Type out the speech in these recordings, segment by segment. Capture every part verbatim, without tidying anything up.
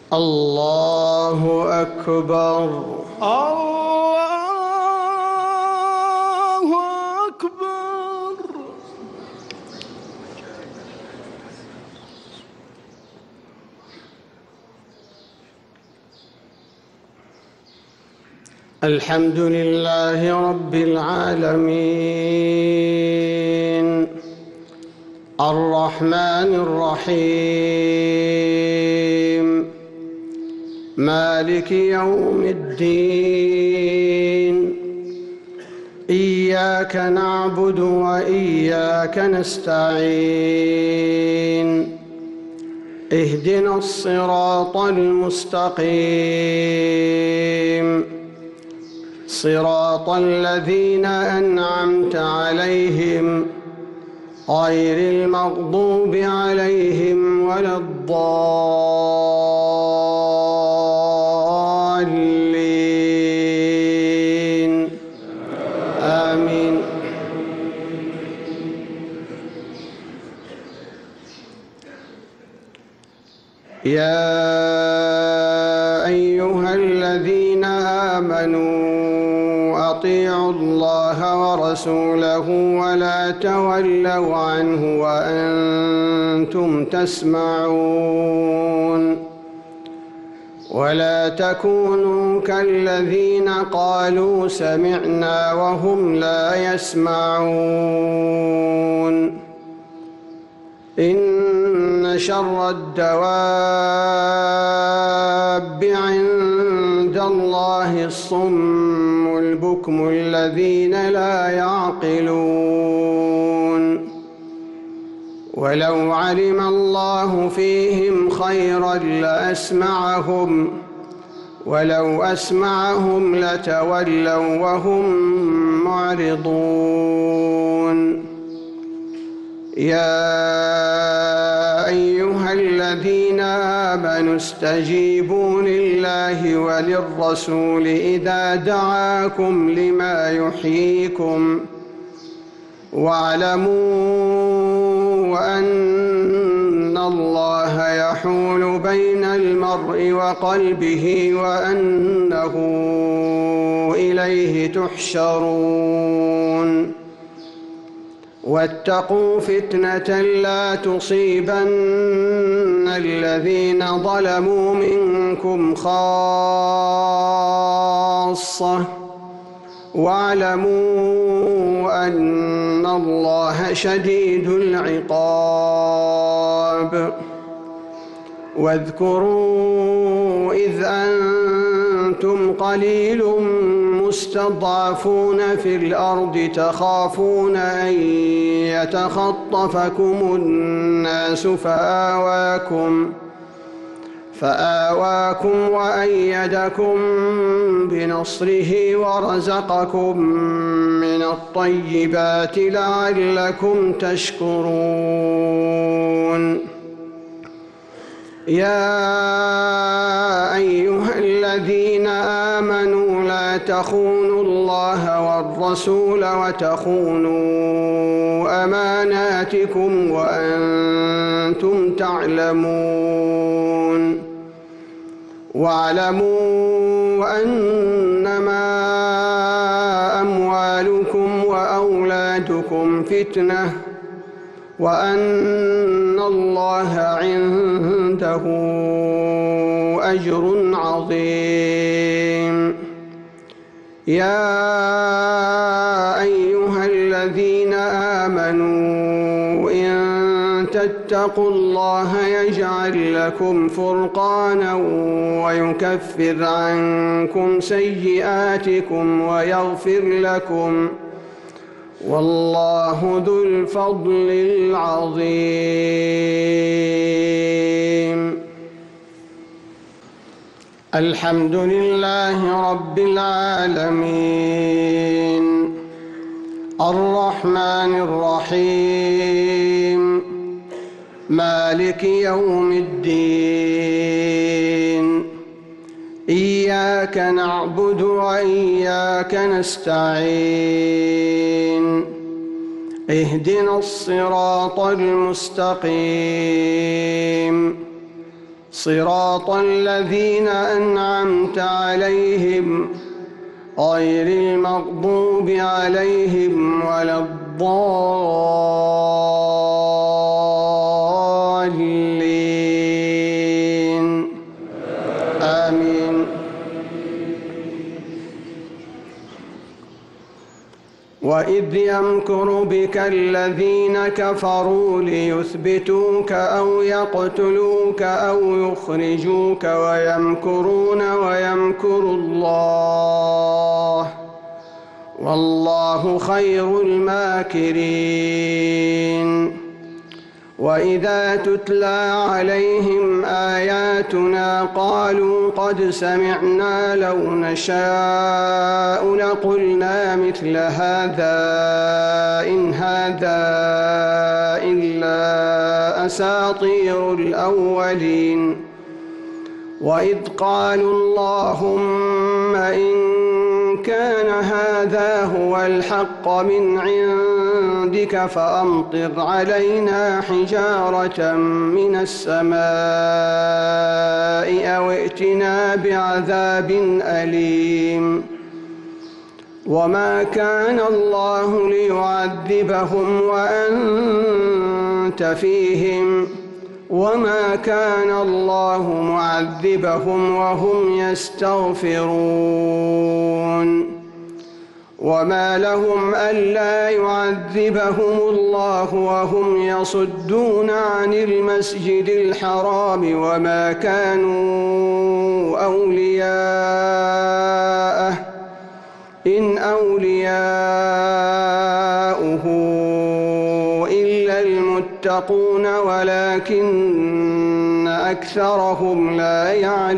الله أكبر. الله أكبر. الحمد لله رب العالمين الرحمن الرحيم مالك يوم الدين إياك نعبد وإياك نستعين اهدنا الصراط المستقيم صراط الذين أنعمت عليهم غير المغضوب عليهم ولا الضالين آمين. يا أيها الذين آمنوا أطيعوا الله ورسوله ولا تولوا عنه وأنتم تسمعون ولا تكونوا كالذين قالوا سمعنا وهم لا يسمعون إن شر الدواب عند الله الصم البكم الذين لا يعقلون ولو علم الله فيهم خيرا لأسمعهم ولو أسمعهم لتولوا وهم معرضون. يا أيها الذين آمنوا استجيبوا لله وللرسول إذا دعاكم لما يحييكم واعلموا أن الله يحول بين المرء وقلبه وأنه إليه تحشرون. واتقوا فتنة لا تصيبن الذين ظلموا منكم خاصة واعلموا أن الله شديد العقاب. واذكروا إذ أنتم قليل مستضعفون في الأرض تخافون أن يتخطفكم الناس فآواكم فآواكم وأيدكم بنصره ورزقكم من الطيبات لعلكم تشكرون. يا أيها الذين آمنوا لا تخونوا الله والرسول وتخونوا أماناتكم وأنتم تعلمون واعلموا أنما أموالكم وأولادكم فتنة وأن الله عنده أجر عظيم. يا أيها الذين آمنوا إن تتقوا الله يجعل لكم فرقانا ويكفر عنكم سيئاتكم ويغفر لكم والله ذو الفضل العظيم. الحمد لله رب العالمين الرحمن الرحيم مالك يوم الدين إياك نعبد وإياك نستعين اهدنا الصراط المستقيم صراط الذين أنعمت عليهم غير المغضوب عليهم ولا الضالين آمين. وإذ يمكر بك الذين كفروا ليثبتوك أو يقتلوك أو يخرجوك ويمكرون ويمكر الله والله خير الماكرين. وإذا تتلى عليهم آياتنا قالوا قد سمعنا لو نشاء لقلنا مثل هذا إن هذا إلا أساطير الأولين. وإذ قالوا اللهم إن كان هذا هو الحق من عندك فأمطر علينا حجارة من السماء أو ائتنا بعذاب أليم. وما كان الله ليعذبهم وأنت فيهم وما كان الله معذبهم وهم يستغفرون. وما لهم ألا يعذبهم الله وهم يصدون عن المسجد الحرام وما كانوا أولياءه إن أولياؤه إلا المتقون ولكن أكثرهم لا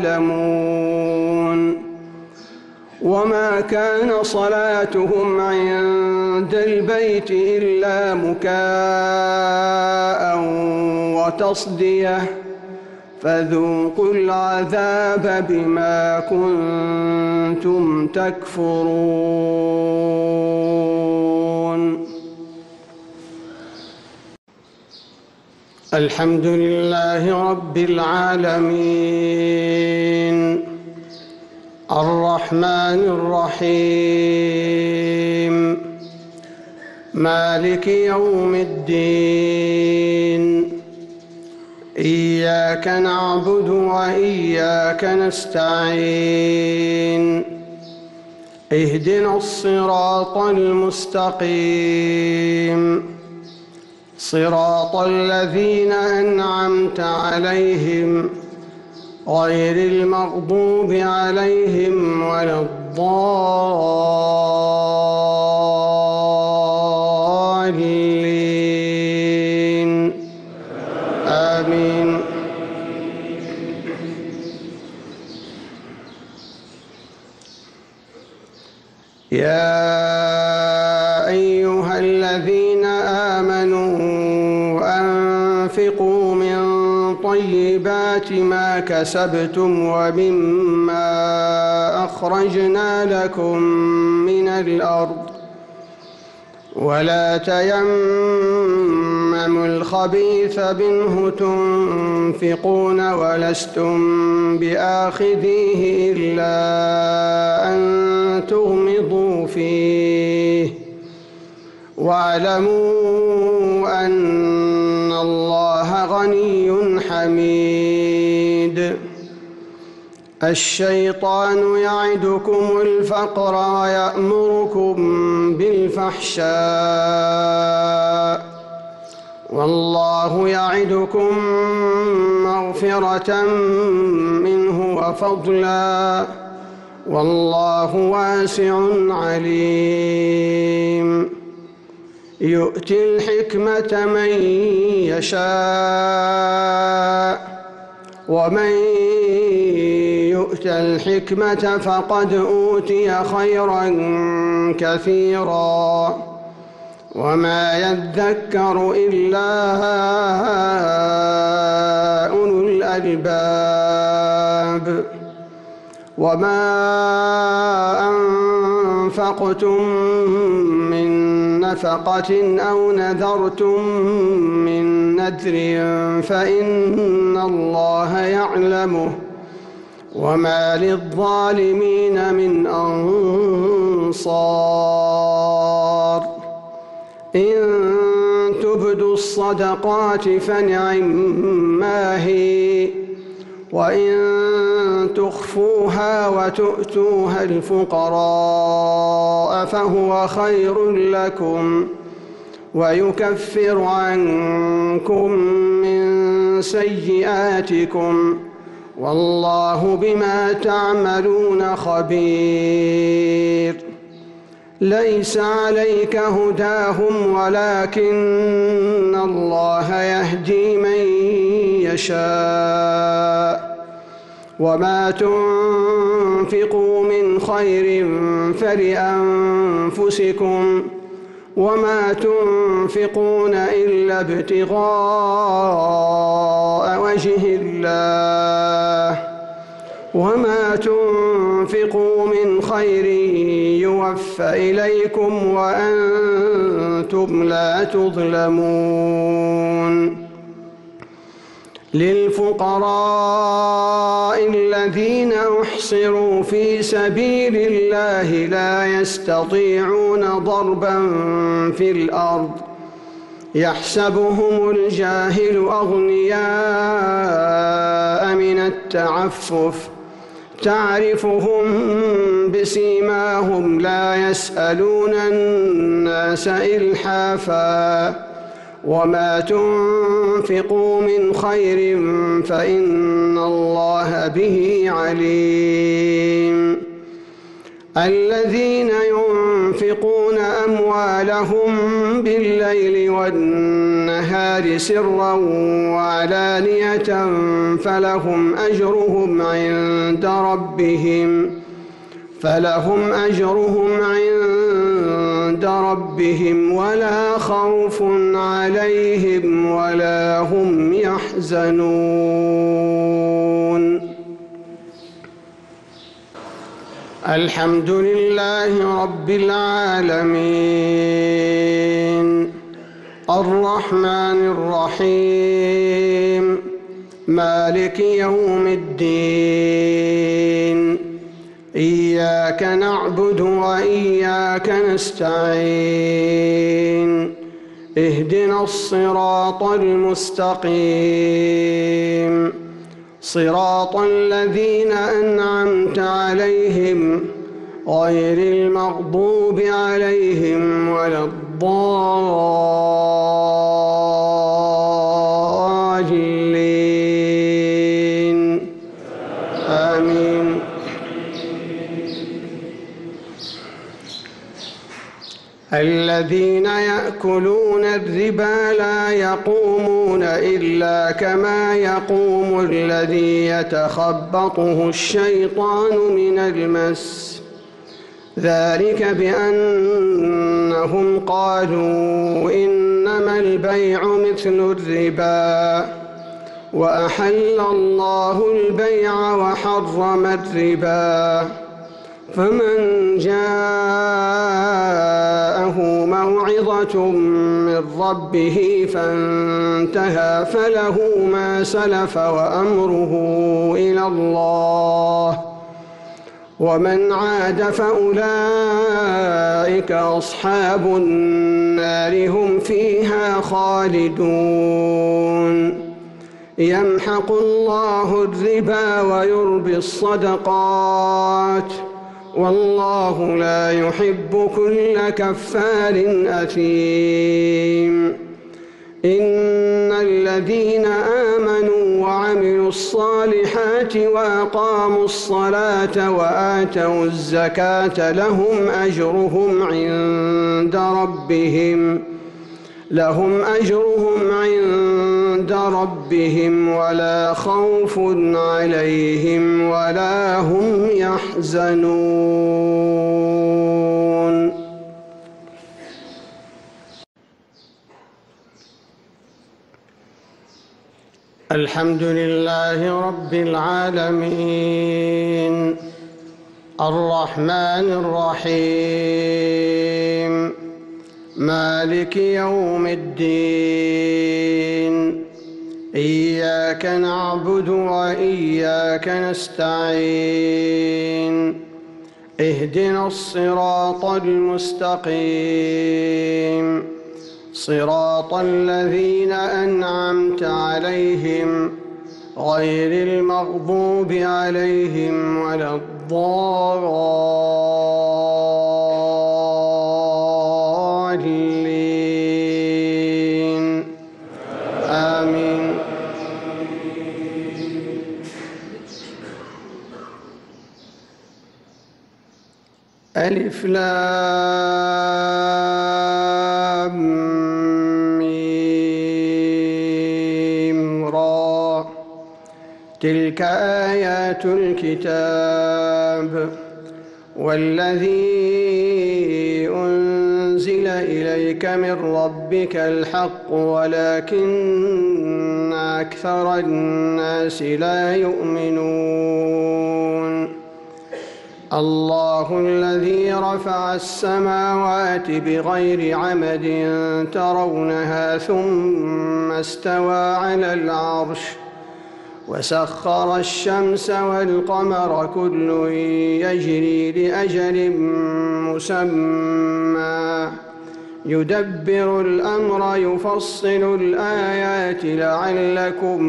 يعلمون. وما كان صلاتهم عند البيت إلا مكاء وتصدية فذوقوا العذاب بما كنتم تكفرون. الحمد لله رب العالمين الرحمن الرحيم مالك يوم الدين إياك نعبد وإياك نستعين اهدنا الصراط المستقيم صراط الذين أنعمت عليهم غير المغضوب عليهم ولا الضالين آمين. يا أيها الذين آمنوا أنفقوا من طيبات ما كسبتم ومما أخرجنا لكم من الأرض ولا تيمموا الخبيث منه تنفقون ولستم بآخذيه إلا أن تغمضوا فيه واعلموا أن الله غني حميد. الشيطان يعدكم الفقر ويأمركم بالفحشاء والله يعدكم مغفرة منه وفضلا والله واسع عليم. يؤتي الحكمة من يشاء ومن يؤت الحكمة فقد أوتي خيرا كثيرا وما يذكر إلا أولو الألباب. وما أنفقتم من نفقة أو نذرتم من نذر فإن الله يعلمه وما للظالمين من أنصار إن تبدوا الصدقات فنعما هي وإن تخفوها وتؤتوها الفقراء فهو خير لكم ويكفر عنكم من سيئاتكم والله بما تعملون خبير ليس عليك هداهم ولكن الله يهدي من يشاء وما تنفقوا من خير فلأنفسكم وما تنفقون إلا ابتغاء وجه الله وما تنفقوا من خير يوفى إليكم وأنتم لا تظلمون للفقراء الذين أحصروا في سبيل الله لا يستطيعون ضربا في الأرض يحسبهم الجاهل أغنياء من التعفف تعرفهم بسيماهم لا يسألون الناس إلحافا وما تنفقوا من خير فإن الله به عليم الذين ينفقون أموالهم بالليل والنهار سرا وعلانية فلهم أجرهم عند ربهم فلهم أجرهم عند ربهم ولا خوف عليهم ولا هم يحزنون الحمد لله رب العالمين الرحمن الرحيم مالك يوم الدين إياك نعبد وإياك نستعين اهدنا الصراط المستقيم صراط الذين أنعمت عليهم غير المغضوب عليهم ولا الضالين آمين الذين يأكلون الربا لا يقومون إلا كما يقوم الذي يتخبطه الشيطان من المس ذلك بأنهم قالوا إنما البيع مثل الربا وأحل الله البيع وحرم الربا فمن جاءه موعظة من ربه فانتهى فله ما سلف وأمره إلى الله ومن عاد فأولئك أصحاب النار هم فيها خالدون يمحق الله الربا ويربي الصدقات والله لا يحب كل كفار أثيم إن الذين آمنوا وعملوا الصالحات وأقاموا الصلاة وآتوا الزكاة لهم أجرهم عند ربهم لهم أجرهم عند ربهم ولا خوف عليهم ولا هم يحزنون. الحمد لله رب العالمين الرحمن الرحيم مالك يوم الدين إياك نعبد وإياك نستعين اهدنا الصراط المستقيم صراط الذين أنعمت عليهم غير المغضوب عليهم ولا الضالين آمين. ألف لام ميم را تلك آيات الكتاب والذي أنزل إليك من ربك الحق ولكن أكثر الناس لا يؤمنون. الله الذي رفع السماوات بغير عمد ترونها ثم استوى على العرش وسخر الشمس والقمر كل يجري لأجل مسمى يدبر الأمر يفصل الآيات لعلكم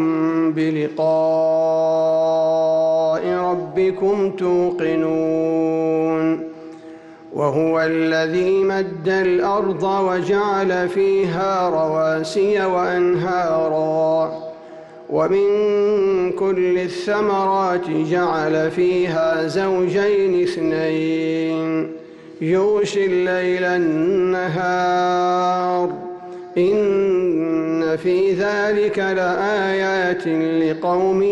بلقاء ربكم توقنون. وهو الذي مد الأرض وجعل فيها رواسي وأنهارا ومن كل الثمرات جعل فيها زوجين اثنين يغشي الليل النهار إن في ذلك لآيات لقوم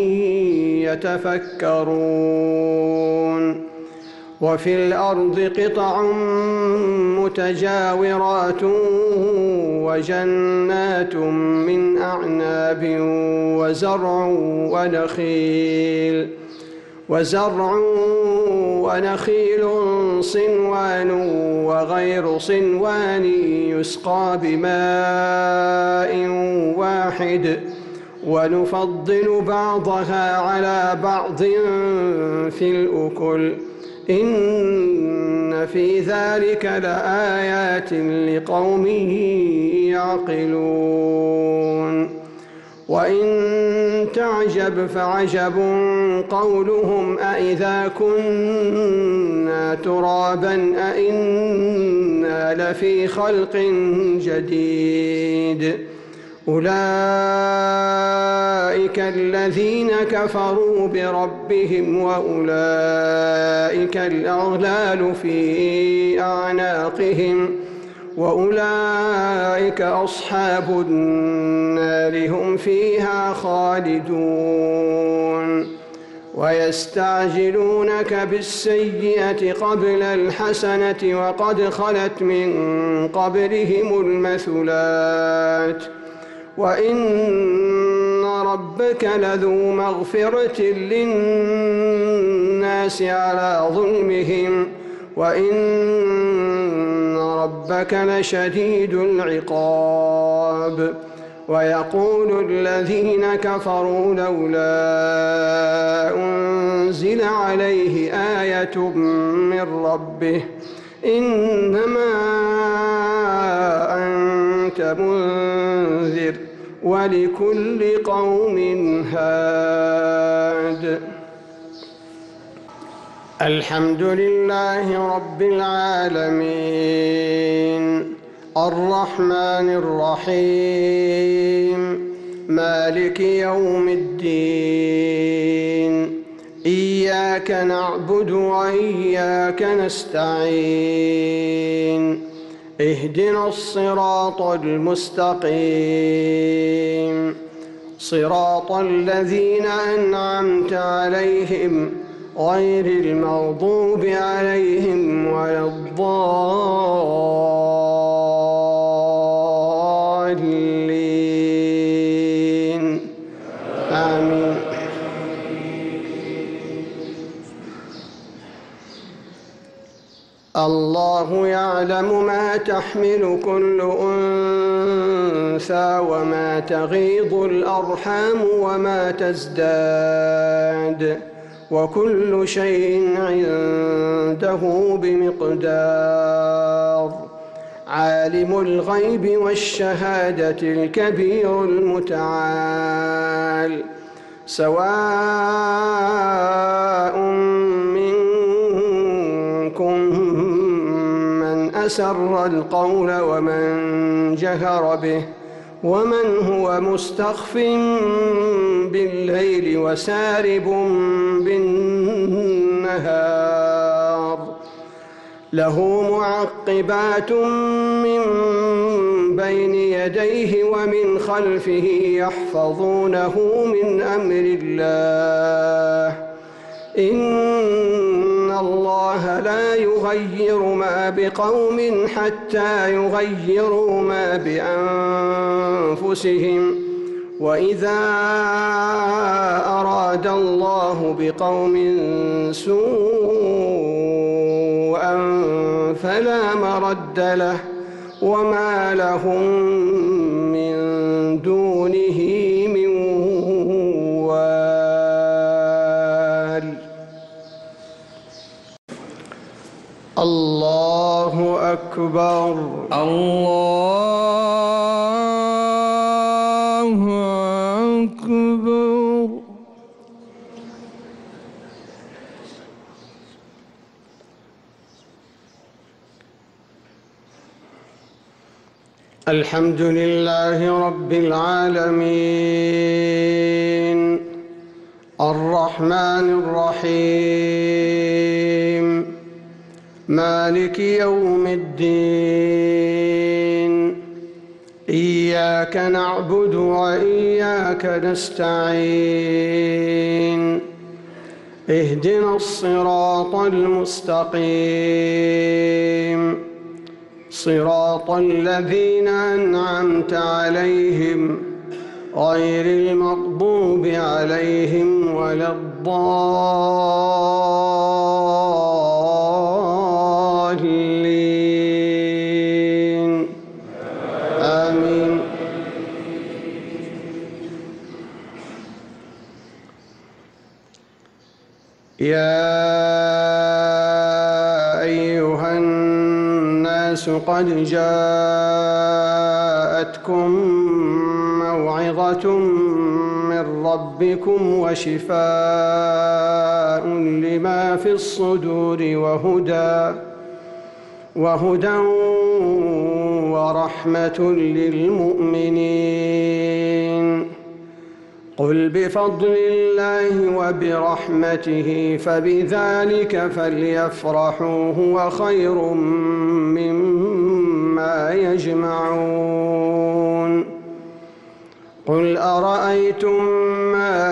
يتفكرون. وفي الأرض قطع متجاورات وجنات من أعناب وزرع ونخيل وزرع ونخيل صنوان وغير صنوان يسقى بماء واحد ونفضل بعضها على بعض في الأكل إن في ذلك لآيات لقوم يعقلون. وإن تعجب فعجب قولهم أإذا كنا ترابا أإنا لفي خلق جديد أولئك الذين كفروا بربهم وأولئك الأغلال في أعناقهم وأولئك أصحاب النار هم فيها خالدون. ويستعجلونك بالسيئة قبل الحسنة وقد خلت من قبلهم المثلات وإن ربك لذو مغفرة للناس على ظلمهم وإن ربك لشديد العقاب. ويقول الذين كفروا لولا أنزل عليه آية من ربه إنما أنت منذر ولكل قوم هاد. الحمد لله رب العالمين الرحمن الرحيم مالك يوم الدين إياك نعبد وإياك نستعين اهدنا الصراط المستقيم صراط الذين أنعمت عليهم غير المغضوب عليهم ولا الضالين آمين. الله يعلم ما تحمل كل أنثى وما تغيض الأرحام وما تزداد وكل شيء عنده بمقدار. عالم الغيب والشهادة الكبير المتعال. سواء منكم من أسر القول ومن جهر به ومن هو مستخف بالليل وسارب بالنهار. له معقبات من بين يديه ومن خلفه يحفظونه من أمر الله. إن الله لا يغير ما بقوم حتى يغيروا ما بأنفسهم. وإذا أراد الله بقوم سوءا فلا مرد له وما لهم من دونه من وال. الله أكبر. الله أكبر. الحمد لله رب العالمين الرحمن الرحيم مالك يوم الدين. إياك نعبد وإياك نستعين. اهدنا الصراط المستقيم صراط الذين أنعمت عليهم غير المغضوب عليهم ولا الضالين. آمين. يا أيها الناس قد جاءتكم موعظة من ربكم وشفاء لما في الصدور وهدى وهدى ورحمة للمؤمنين. قل بفضل الله وبرحمته فبذلك فليفرحوا هو خير مما يجمعون. قل أرأيتم ما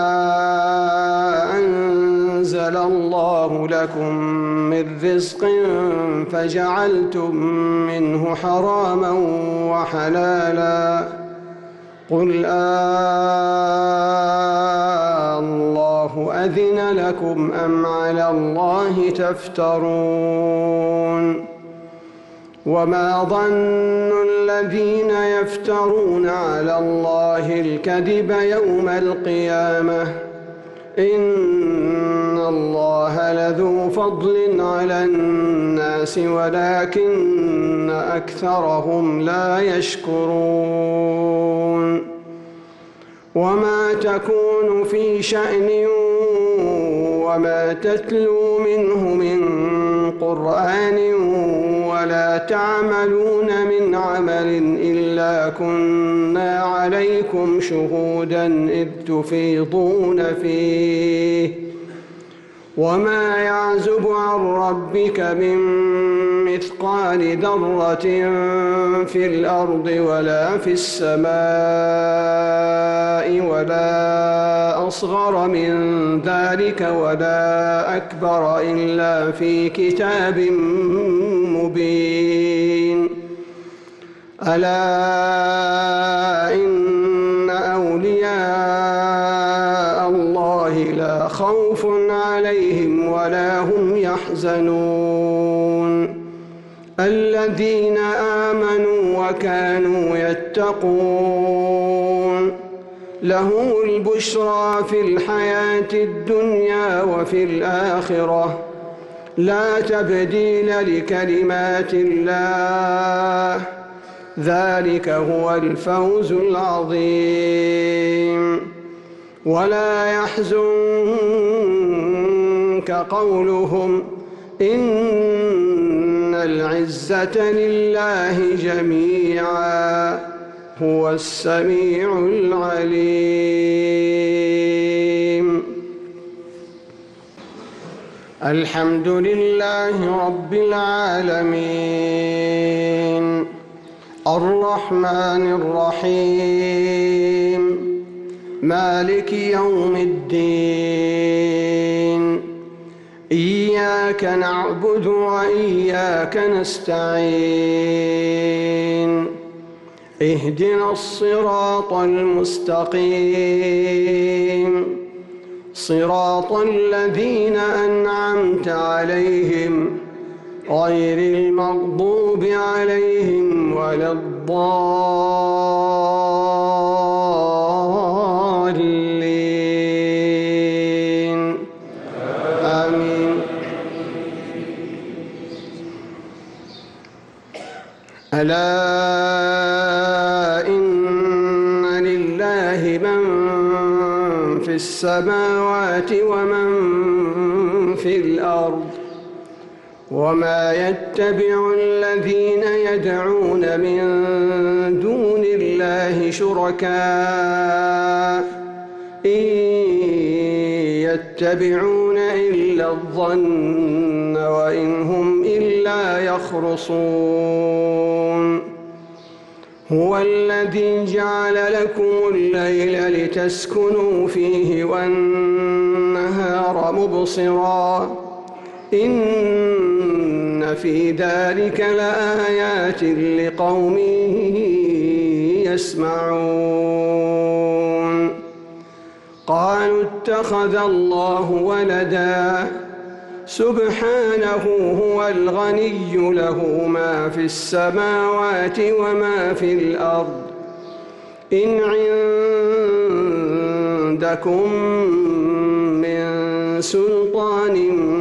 أنزل الله لكم من رزق فجعلتم منه حراما وحلالا قل آه الله أذن لكم أم على الله تفترون. وما ظن الذين يفترون على الله الكذب يوم القيامة إن الله لذو فضل على الناس ولكن أكثرهم لا يشكرون. وما تكون في شأن وما تتلو منه من قرآن ولا تعملون من عمل إلا كنا عليكم شهودا إذ تفيضون فيه. وما يعزب عن ربك من مثقال ذرة في الأرض ولا في السماء ولا أصغر من ذلك ولا أكبر إلا في كتاب مبين. ألا إن أولياء الله الله لا خوف عليهم ولا هم يحزنون الذين آمنوا وكانوا يتقون لهم البشرى في الحياة الدنيا وفي الآخرة لا تبديل لكلمات الله ذلك هو الفوز العظيم ولا يحزنك قولهم إن العزة لله جميعا هو السميع العليم الحمد لله رب العالمين الرحمن الرحيم مالك يوم الدين إياك نعبد وإياك نستعين اهدنا الصراط المستقيم صراط الذين أنعمت عليهم غير المغضوب عليهم ولا الضالين آمين. ألا إن لله من في السماوات ومن في الأرض وما يتبع الذين يدعون من دون الله شركاء إن يتبعون إلا الظن وإن هم إلا يخرصون هو الذي جعل لكم الليل لتسكنوا فيه والنهار مبصرا إن في ذلك لآيات لقوم يسمعون قالوا اتخذ الله ولدا سبحانه هو الغني له ما في السماوات وما في الأرض إن عندكم من سلطان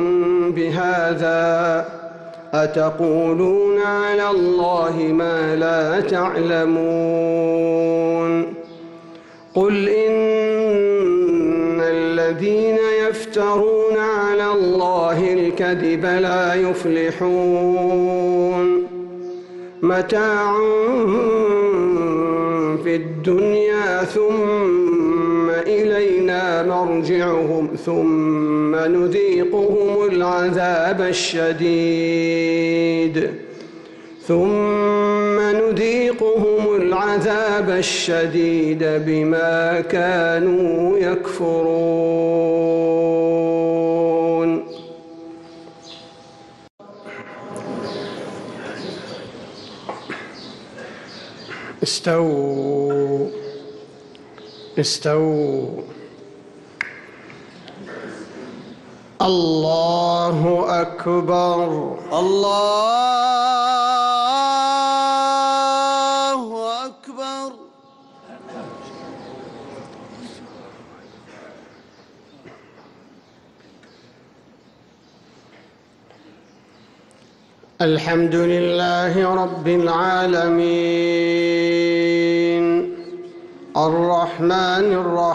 بهذا أتقولون على الله ما لا تعلمون قل إن الذين يفترون على الله الكذب لا يفلحون متاع في الدنيا ثم إلينا مرجعهم ثم نذيقهم العذاب الشديد ثم نذيقهم العذاب الشديد بما كانوا يكفرون. استووا استووا الله أكبر الله أكبر. الحمد لله رب العالمين الرحمن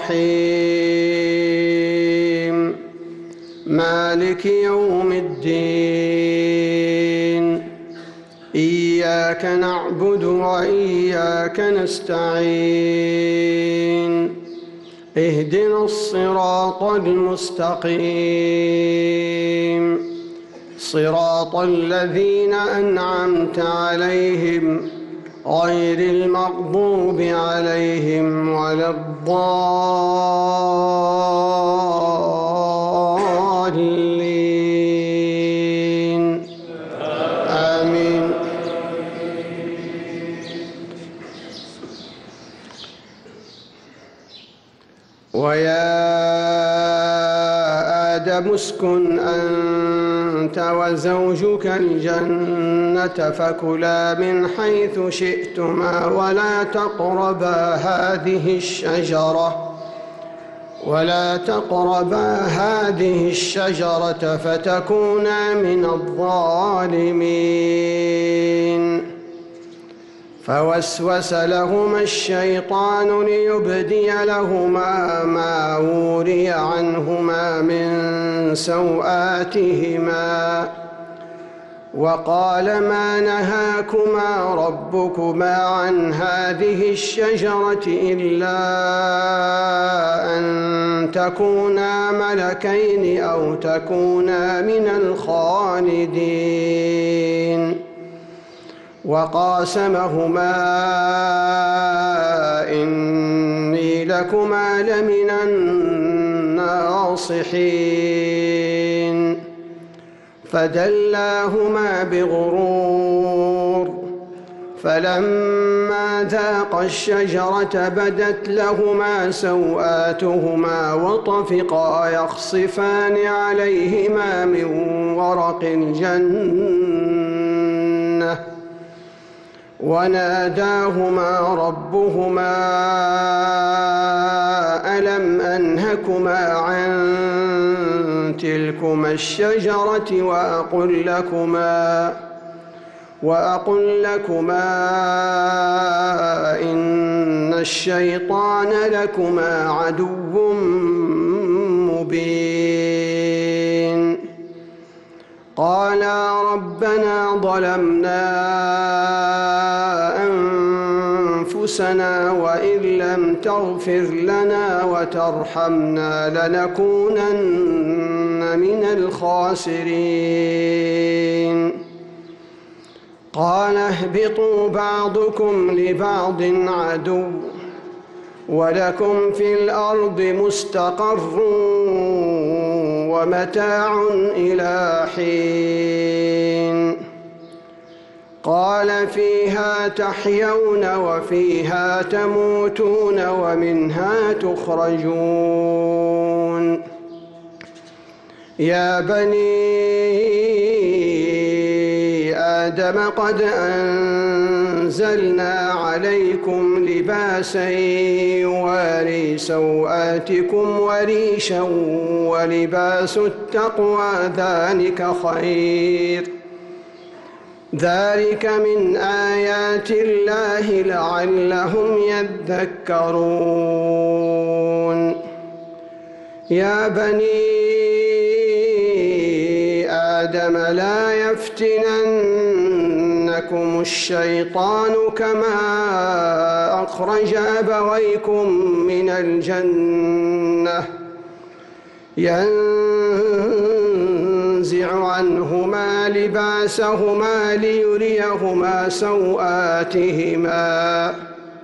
الرحيم مالك يوم الدين إياك نعبد وإياك نستعين اهدنا الصراط المستقيم صراط الذين أنعمت عليهم غير المغضوب عليهم ولا الضالين آمين. ويا آدم اسكن أنت وزوجك الجنة فكلا من حيث شئتما ولا تقربا هذه الشجرة ولا تقربا هذه الشجرة فتكونا من الظالمين. فوسوس لهما الشيطان ليبدي لهما ما وري عنهما من سوآتهما وقال ما نهاكما ربكما عن هذه الشجرة إلا أن تكونا ملكين أو تكونا من الخالدين. وقاسمهما إني لكما لمن الناصحين. فدلاهما بغرور فلما ذاقا الشجرة بدت لهما سوآتهما وطفقا يخصفان عليهما من ورق الجنة وناداهما ربهما ألم أنهكما عن تلكما الشجرة وأقل لكما وأقل لكما إن الشيطان لكما عدو مبين. قالا ربنا ظلمنا أنفسنا وإن لم تغفر لنا وترحمنا لنكونن من الخاسرين. قال اهبطوا بعضكم لبعض عدو ولكم في الأرض مستقر ومتاع إلى حين. قال فيها تحيون وفيها تموتون ومنها تخرجون. يا بني آدم قد أنزلنا عليكم لباسا يواري سوآتكم وريشا ولباس التقوى ذلك خير ذلك من آيات الله لعلهم يذكرون. يا بني آدم لا يفتننكم الشيطان كما أخرج أبويكم من الجنة ينزع عنهما لباسهما ليريهما سوآتهما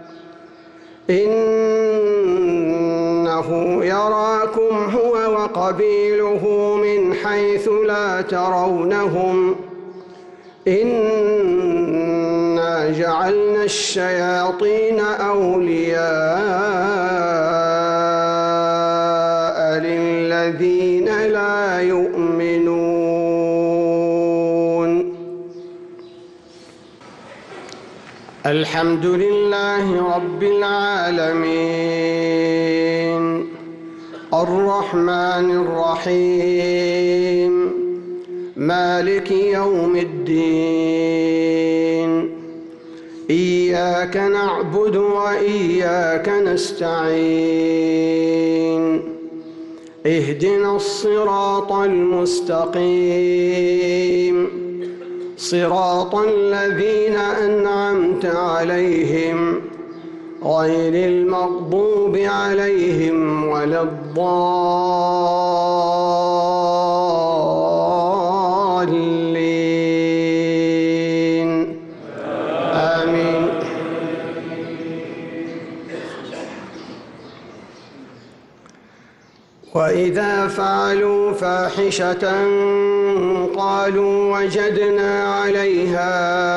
إنه يراكم هو وقبيله من حيث لا ترونهم إنا جعلنا الشياطين أولياء للذين لا يؤمنون. الحمد لله رب العالمين الرحمن الرحيم مالك يوم الدين. إياك نعبد وإياك نستعين. اهدنا الصراط المستقيم صراط الذين أنعمت عليهم غير المغضوب عليهم ولا الضالين آمين. وإذا فعلوا فاحشة قالوا وجدنا عليها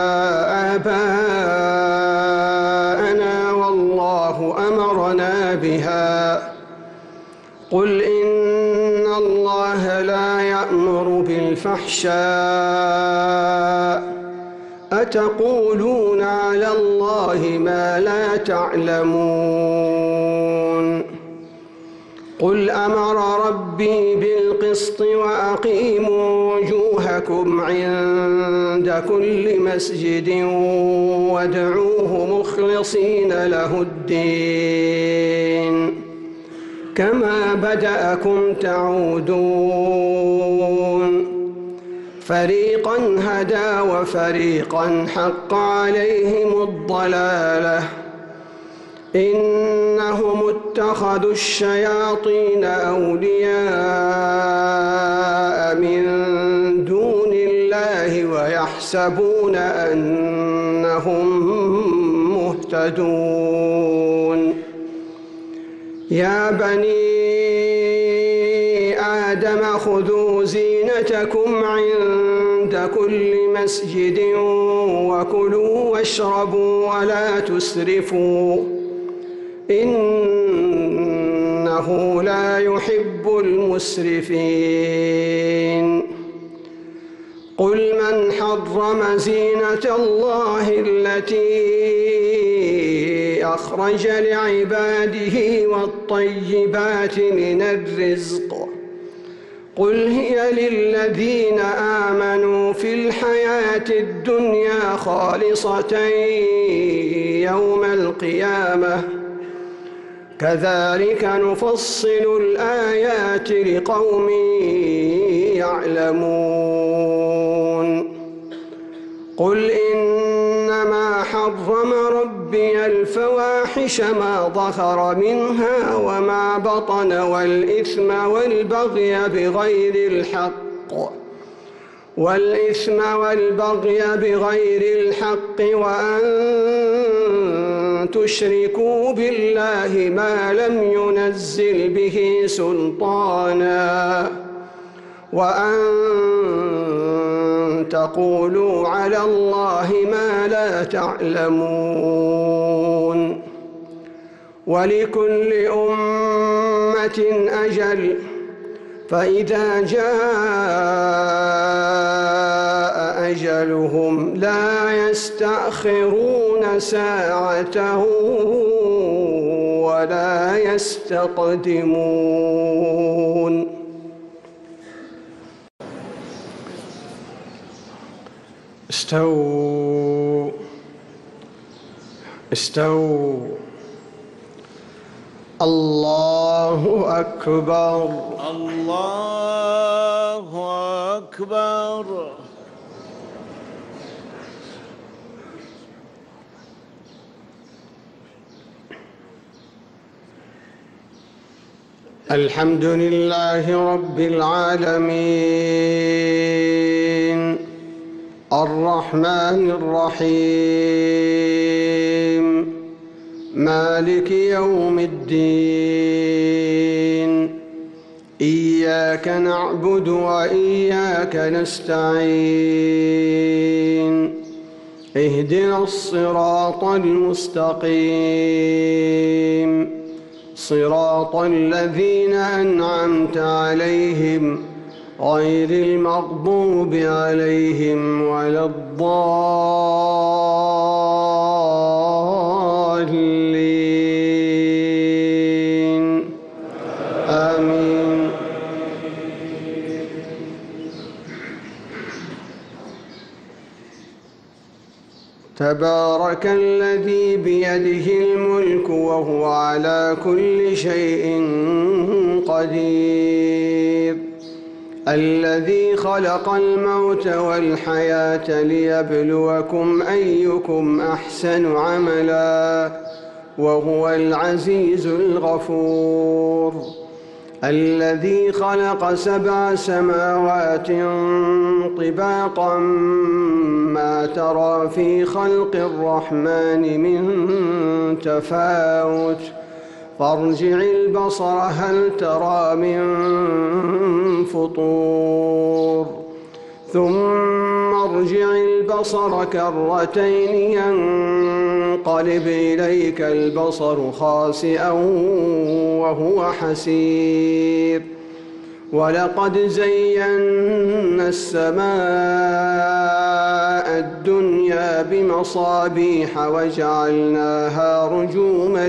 آباءنا والله أمرنا بها قل إن الله الله لا يأمر بالفحشاء أتقولون على الله ما لا تعلمون قل أمر ربي بالقسط وأقيموا وجوهكم عند كل مسجد وادعوه مخلصين له الدين كما بدأكم تعودون فريقا هدى وفريقا حق عليهم الضلالة إنهم اتخذوا الشياطين أولياء من دون الله ويحسبون أنهم مهتدون يا بني آدم خذوا زينتكم عند كل مسجد وكلوا واشربوا ولا تسرفوا إنه لا يحب المسرفين قل من حرم زينة الله التي أخرج لعباده والطيبات من الرزق قل هي للذين آمنوا في الحياة الدنيا خالصة يوم القيامة كذلك نفصل الآيات لقوم يعلمون قل إنما حرم ربي الفواحش ما ظهر منها وما بطن والإثم والبغي بغير الحق والإثم والبغي بغير الحق وأن تشركوا بالله ما لم ينزل به سلطانا وأن تقولوا على الله ما لا تعلمون ولكل أمة أجل فإذا جاء أجلهم لا يستأخرون ساعة ولا يستقدمون استووا استووا الله أكبر الله أكبر الحمد لله رب العالمين الرحمن الرحيم مالك يوم الدين إياك نعبد وإياك نستعين اهدنا الصراط المستقيم صراط الذين أنعمت عليهم غير المغضوب عليهم ولا الضالين آمين تبارك الذي بيده الملك وهو على كل شيء قدير الذي خلق الموت والحياة ليبلوكم أيكم أحسن عملا وهو العزيز الغفور الذي خلق سبع سماوات طباقا ما ترى في خلق الرحمن من تفاوت فارجع البصر هل ترى من فطور ثم ارجع البصر كرتين ينقلب إليك البصر خاسئا وهو حسير ولقد زينا السماء الدنيا بمصابيح وجعلناها رجوما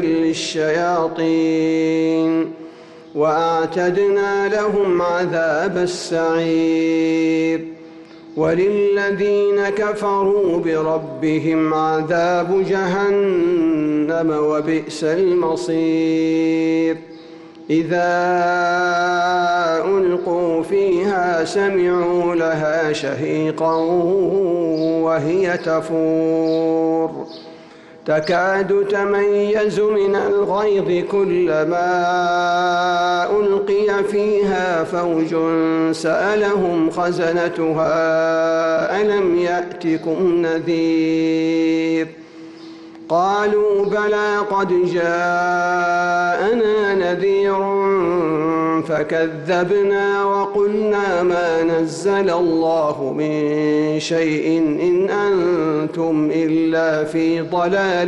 للشياطين وأعتدنا لهم عذاب السعير وللذين كفروا بربهم عذاب جهنم وبئس المصير إذا ألقوا فيها سمعوا لها شهيقا وهي تفور تكاد تميز من الغيظ كلما ألقي فيها فوج سألهم خزنتها ألم يأتكم نذير قالوا بلى قد جاءنا نذير فكذبنا وقلنا ما نزل الله من شيء إن أنتم إلا في ضلال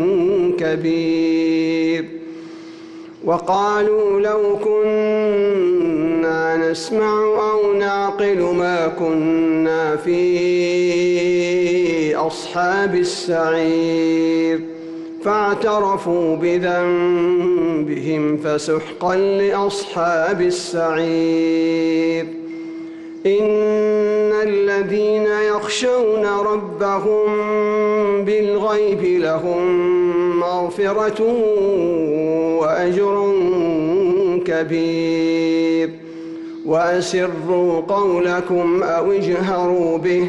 كبير وقالوا لو كنا نسمع أو نعقل ما كنا في أصحاب السعير فاعترفوا بذنبهم فسحقا لأصحاب السعير إن الذين يخشون ربهم بالغيب لهم مغفرة وأجر كبير وأسروا قولكم أو اجهروا به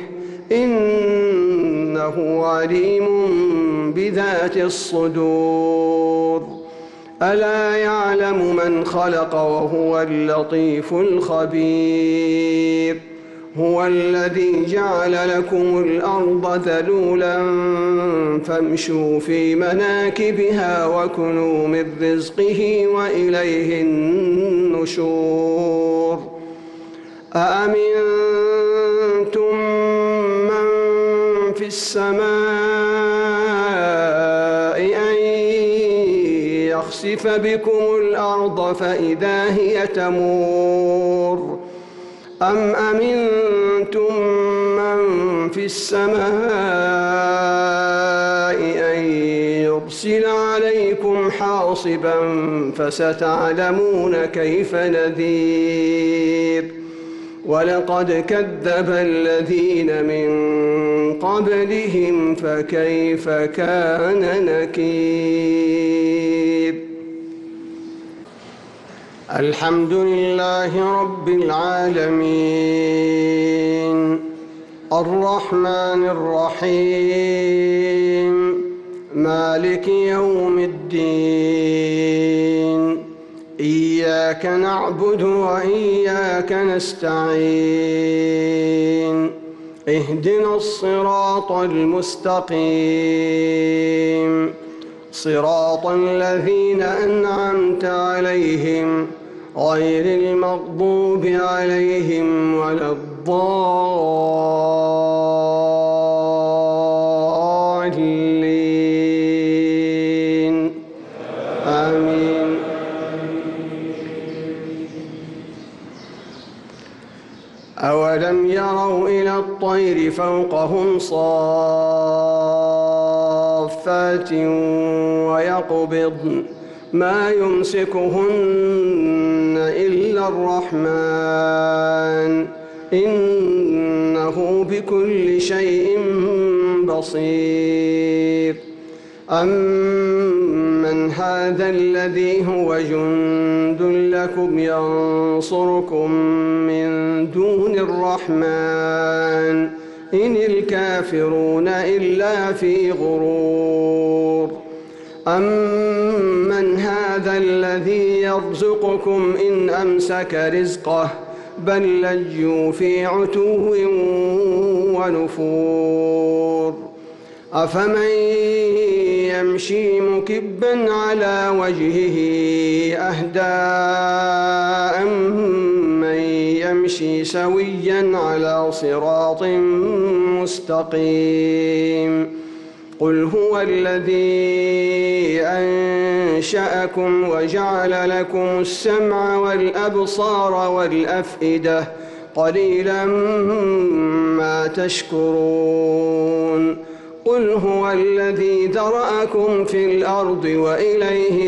إنه عليم بذات الصدور ألا يعلم من خلق وهو اللطيف الخبير هو الذي جعل لكم الأرض ذلولا فامشوا في مناكبها وكلوا من رزقه وإليه النشور أأمنتم من في السماء أن يخسف بكم الأرض فإذا هي تمور أم أمنتم من في السماء أن يرسل عليكم حاصبا فستعلمون كيف نذير ولقد كذب الذين من قبلهم فكيف كان نكير الحمد لله رب العالمين الرحمن الرحيم مالك يوم الدين إياك نعبد وإياك نستعين اهدنا الصراط المستقيم صراط الذين أنعمت عليهم غير المغضوب عليهم ولا الضالين آمين أولم يروا إلى الطير فوقهم صافات ويقبضن ما يمسكهن إلا الرحمن إنه بكل شيء بصير أمن هذا الذي هو جند لكم ينصركم من دون الرحمن إن الكافرون إلا في غرور أمن هذا الذي يرزقكم إن أمسك رزقه بل لجوا في عتو ونفور أفمن يمشي مكبا على وجهه أهدى أمن يمشي سويا على صراط مستقيم قل هو الذي أنشأكم وجعل لكم السمع والأبصار والأفئدة قليلا ما تشكرون قل هو الذي ذرأكم في الأرض وإليه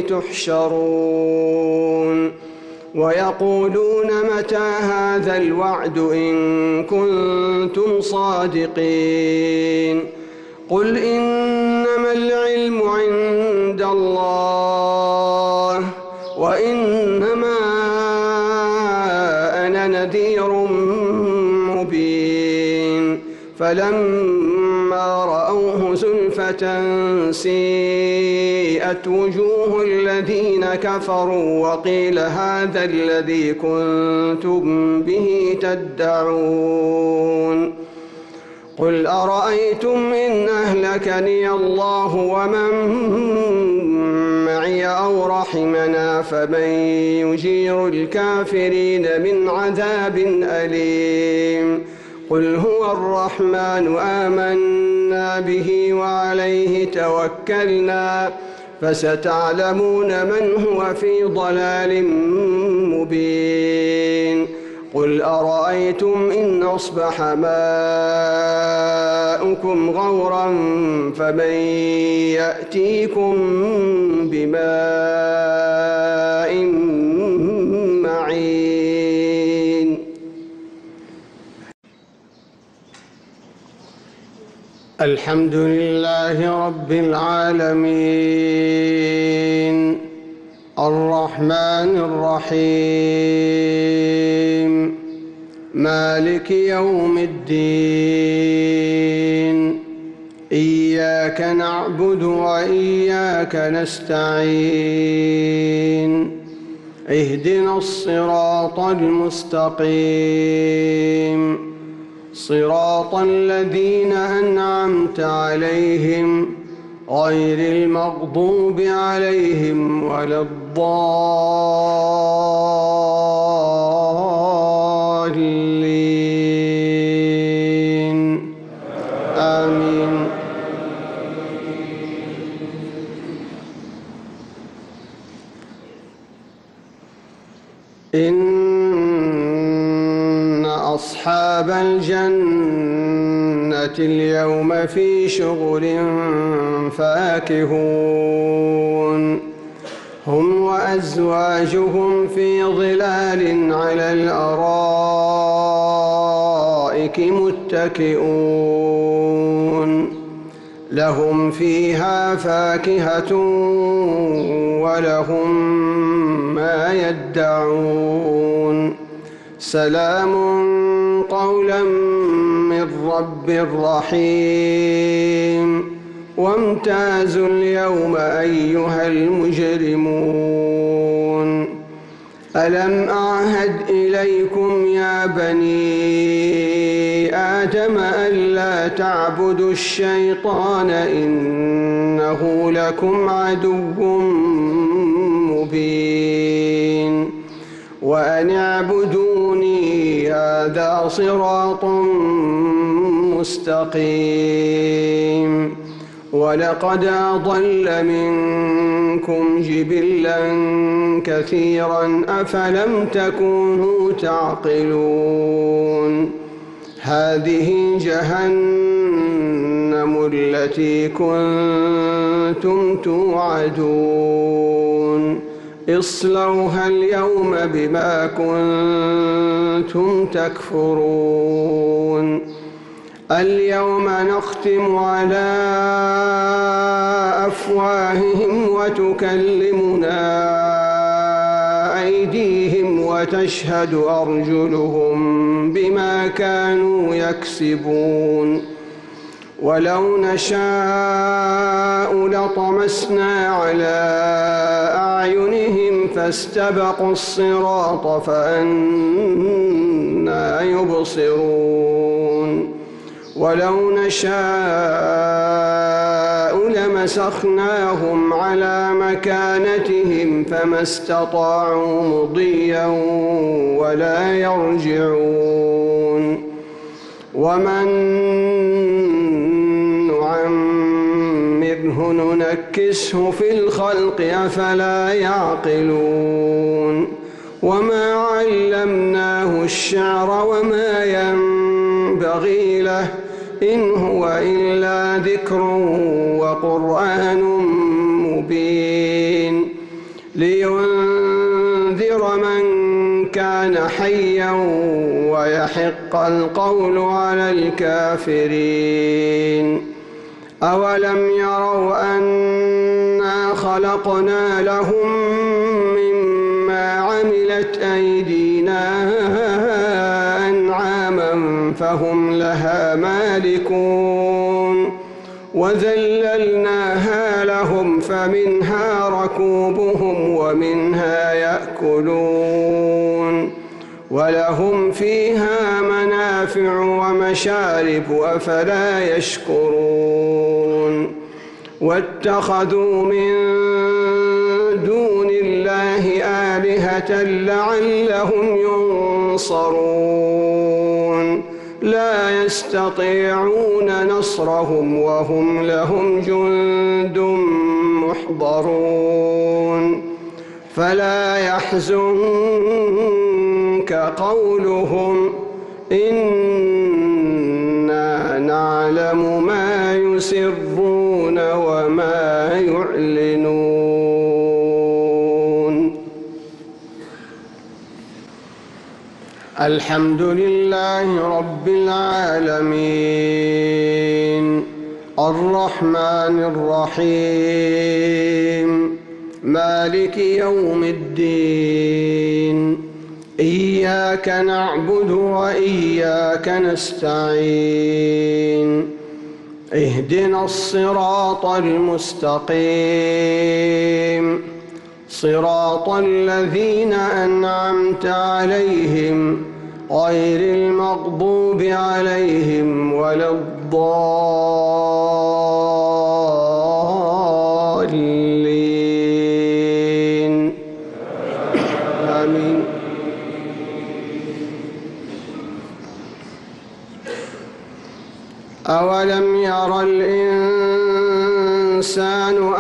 تحشرون ويقولون متى هذا الوعد إن كنتم صادقين قل إنما العلم عند الله وإنما أنا نذير مبين فلما رأوه زلفة سيئت وجوه الذين كفروا وقيل هذا الذي كنتم به تدعون قل أرأيتم إن أهلكني الله ومن معي أو رحمنا فمن يجير الكافرين من عذاب أليم قل هو الرحمن آمنا به وعليه توكلنا فستعلمون من هو في ضلال مبين قل أرأيتم إن أصبح ماؤكم غورا فمن يأتيكم بماء معين الحمد لله رب العالمين الرحمن الرحيم مالك يوم الدين إياك نعبد وإياك نستعين اهدنا الصراط المستقيم صراط الذين أنعمت عليهم غير المغضوب عليهم ولا الضالين آمين إن أصحاب الجنة اليوم في شغل فاكهون هم وأزواجهم في ظلال على الأرائك متكئون لهم فيها فاكهة ولهم ما يدعون سلام قولا من رب رحيم وامتازوا اليوم أيها المجرمون ألم أعهد إليكم يا بني آدم ألا تعبدوا الشيطان إنه لكم عدو مبين وأن اعبدوني هذا صراط مستقيم ولقد أضل منكم جبلا كثيرا أفلم تكونوا تعقلون هذه جهنم التي كنتم توعدون اصلوها اليوم بما كنتم تكفرون اليوم نختم على أفواههم وتكلمنا أيديهم وتشهد أرجلهم بما كانوا يكسبون ولو نشاء لطمسنا على أعينهم فاستبقوا الصراط فأنى يبصرون ولو نشاء لمسخناهم على مكانتهم فما استطاعوا مضيا ولا يرجعون ومن منه ننكسه في الخلق أفلا يعقلون وما علمناه الشعر وما ينبغي له إن هو إلا ذكر وقرآن مبين لينذر من كان حيا ويحق القول على الكافرين أولم يروا أنا خلقنا لهم مما عملت أيدينا أنعاما فهم لها مالكون وذللناها لهم فمنها ركوبهم ومنها يأكلون ولهم فيها منافع ومشارب أفلا يشكرون واتخذوا من دون الله آلهة لعلهم ينصرون لا يستطيعون نصرهم وهم لهم جند محضرون فلا يحزنك قولهم إنا نعلم ما يسرون وما يعلنون. الحمد لله رب العالمين الرحمن الرحيم مالك يوم الدين إياك نعبد وإياك نستعين اهدنا الصراط المستقيم صراط الذين أنعمت عليهم غير المغضوب عليهم ولا الضالين آمين. أولم ير الإنسان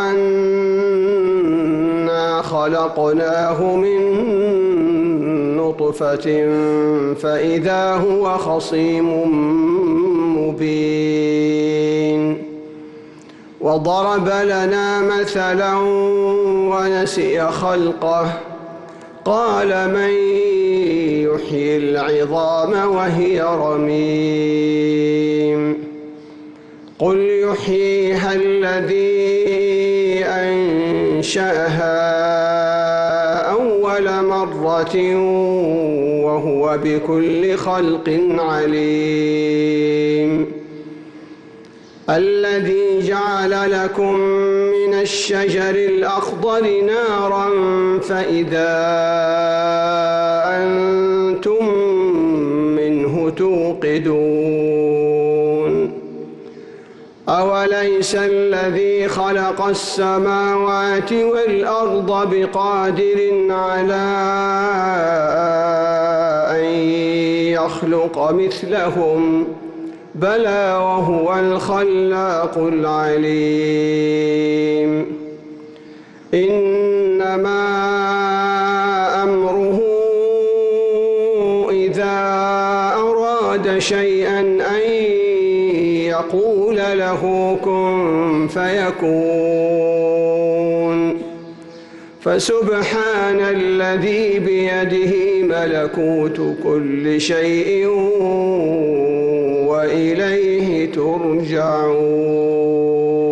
أنا خلقناه من نطفة فإذا هو خصيم مبين وضرب لنا مثلا ونسي خلقه قال من يحيي العظام وهي رميم قل يحييها الذي أنشأها أول مرة وهو بكل خلق عليم الذي جعل لكم من الشجر الأخضر نارا فإذا أنتم منه توقدون أوليس الذي خلق السماوات والأرض بقادر على أن يخلق مثلهم بلى وهو الخلاق العليم إنما أمره إذا أراد شيئا أن يقول له كن فيكون فسبحان الذي بيده ملكوت كل شيء وإليه ترجعون.